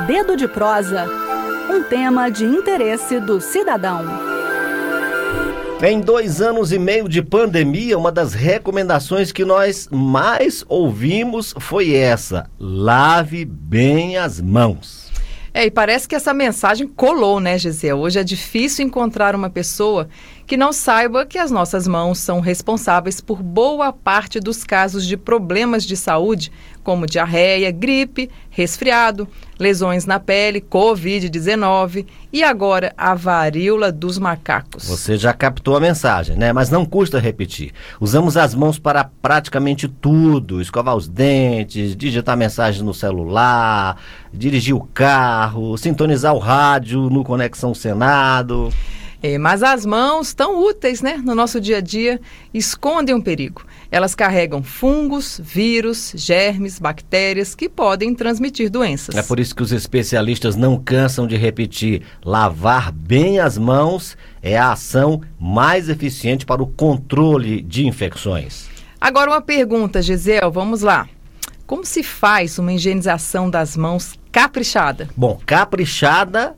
Dedo de Prosa, um tema de interesse do cidadão. Em 2 anos e meio de pandemia, uma das recomendações que nós mais ouvimos foi essa: lave bem as mãos. E parece que essa mensagem colou, né, Gisele? Hoje é difícil encontrar uma pessoa que não saiba que as nossas mãos são responsáveis por boa parte dos casos de problemas de saúde, como diarreia, gripe, resfriado, lesões na pele, Covid-19 e agora a varíola dos macacos. Você já captou a mensagem, né? Mas não custa repetir. Usamos as mãos para praticamente tudo: escovar os dentes, digitar mensagens no celular, dirigir o carro, sintonizar o rádio no Conexão Senado. Mas as mãos, tão úteis, né, no nosso dia a dia, escondem um perigo. Elas carregam fungos, vírus, germes, bactérias que podem transmitir doenças. É por isso que os especialistas não cansam de repetir: lavar bem as mãos é a ação mais eficiente para o controle de infecções. Agora uma pergunta, Gisele, vamos lá. Como se faz uma higienização das mãos caprichada? Bom, caprichada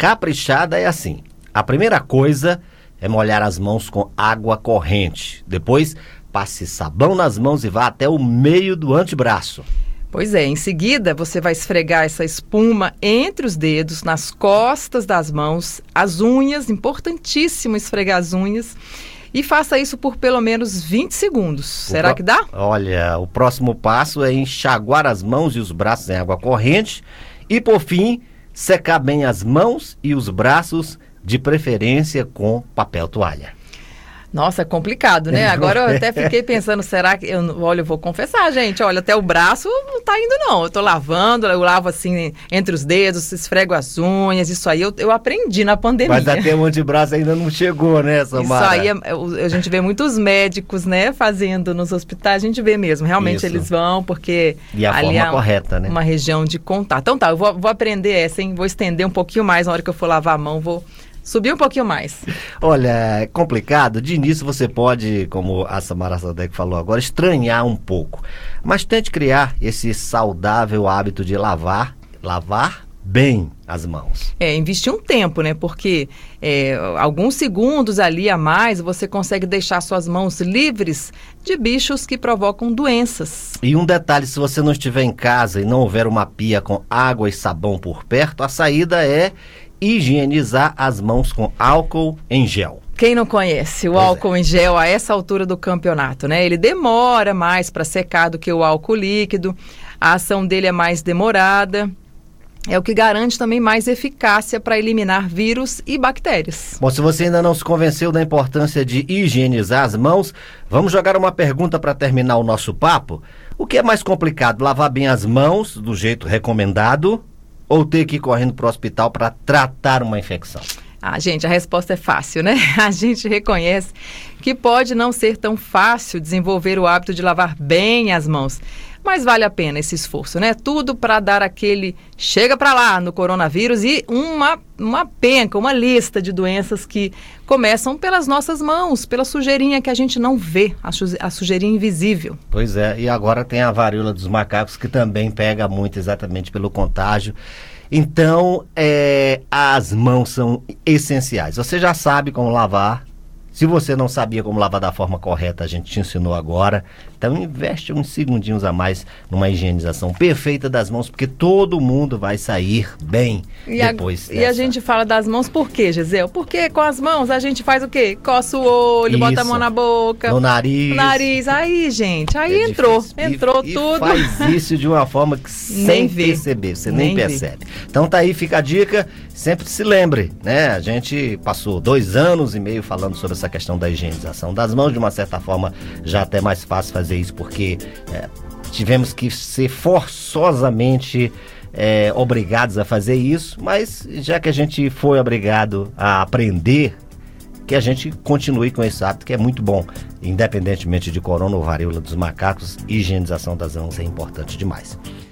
é assim. A primeira coisa é molhar as mãos com água corrente. Depois, passe sabão nas mãos e vá até o meio do antebraço. Pois é, em seguida você vai esfregar essa espuma entre os dedos, nas costas das mãos, as unhas, importantíssimo esfregar as unhas. E faça isso por pelo menos 20 segundos. Será que dá? Olha, o próximo passo é enxaguar as mãos e os braços em água corrente. E, por fim, secar bem as mãos e os braços, de preferência com papel toalha. Nossa, é complicado, né? Agora eu até fiquei pensando, será que... eu vou confessar, gente, olha, até o braço não tá indo não. Eu tô lavando, eu lavo assim entre os dedos, esfrego as unhas, isso aí eu aprendi na pandemia. Mas até o antebraço ainda não chegou, né, Samara? Isso aí, a gente vê muitos médicos, né, fazendo nos hospitais, a gente vê mesmo, realmente isso. Eles vão, porque e a ali forma correta, né? Uma região de contato. Então tá, eu vou aprender essa, hein? Vou estender um pouquinho mais na hora que eu for lavar a mão, vou subir um pouquinho mais. Olha, é complicado. De início você pode, como a Samara Sadek falou agora, estranhar um pouco. Mas tente criar esse saudável hábito de lavar bem as mãos. Investir um tempo, né? Porque alguns segundos ali a mais você consegue deixar suas mãos livres de bichos que provocam doenças. E um detalhe: se você não estiver em casa e não houver uma pia com água e sabão por perto, a saída é higienizar as mãos com álcool em gel. Quem não conhece o álcool em gel a essa altura do campeonato, né? Ele demora mais para secar do que o álcool líquido, a ação dele é mais demorada, é o que garante também mais eficácia para eliminar vírus e bactérias. Bom, se você ainda não se convenceu da importância de higienizar as mãos, vamos jogar uma pergunta para terminar o nosso papo. O que é mais complicado, lavar bem as mãos do jeito recomendado ou ter que ir correndo para o hospital para tratar uma infecção? Gente, a resposta é fácil, né? A gente reconhece que pode não ser tão fácil desenvolver o hábito de lavar bem as mãos, mas vale a pena esse esforço, né? Tudo para dar aquele chega para lá no coronavírus e uma penca, uma lista de doenças que começam pelas nossas mãos, pela sujeirinha que a gente não vê, a sujeirinha invisível. Pois é, e agora tem a varíola dos macacos, que também pega muito exatamente pelo contágio. Então, as mãos são essenciais. Você já sabe como lavar. Se você não sabia como lavar da forma correta, a gente te ensinou agora. Então investe uns segundinhos a mais numa higienização perfeita das mãos, porque todo mundo vai sair bem depois dessa. E a gente fala das mãos por quê, Gisele? Porque com as mãos a gente faz o quê? Coça o olho, bota a mão na boca. No nariz. Aí, gente, aí entrou tudo. E faz isso de uma forma que sem perceber, você nem percebe. Então tá aí, fica a dica. Sempre se lembre, né? A gente passou 2 anos e meio falando sobre essa questão da higienização das mãos. De uma certa forma, já até mais fácil fazer isso, porque tivemos que ser forçosamente obrigados a fazer isso. Mas já que a gente foi obrigado a aprender, que a gente continue com esse hábito, que é muito bom. Independentemente de corona ou varíola dos macacos, higienização das mãos é importante demais.